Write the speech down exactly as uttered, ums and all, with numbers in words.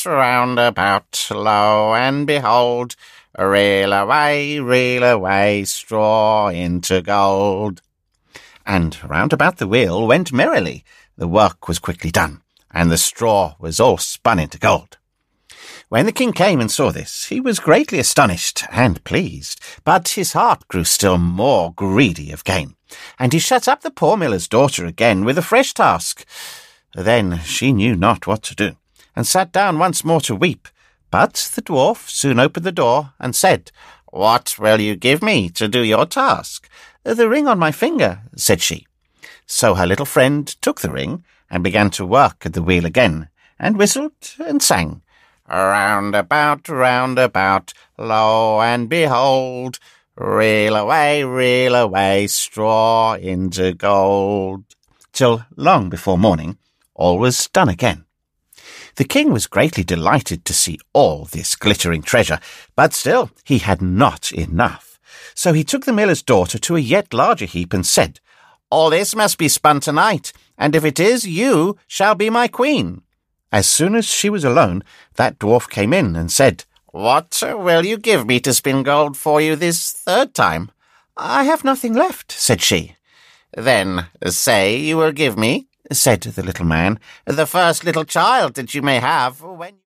about, round about, lo and behold, reel away, reel away, straw into gold. And round about the wheel went merrily. The work was quickly done, and the straw was all spun into gold. When the king came and saw this, he was greatly astonished and pleased, but his heart grew still more greedy of gain, and he shut up the poor miller's daughter again with a fresh task. Then she knew not what to do, and sat down once more to weep. But the dwarf soon opened the door and said, "What will you give me to do your task?" "The ring on my finger," said she. So her little friend took the ring and began to work at the wheel again, and whistled and sang, "Round about, round about, lo and behold, reel away, reel away, straw into gold," till long before morning all was done again. The king was greatly delighted to see all this glittering treasure, but still he had not enough. So he took the miller's daughter to a yet larger heap and said, "All this must be spun tonight, and if it is, you shall be my queen." As soon as she was alone, that dwarf came in and said, "What will you give me to spin gold for you this third time?" "I have nothing left," said she. "Then say you will give me," said the little man, "the first little child that you may have when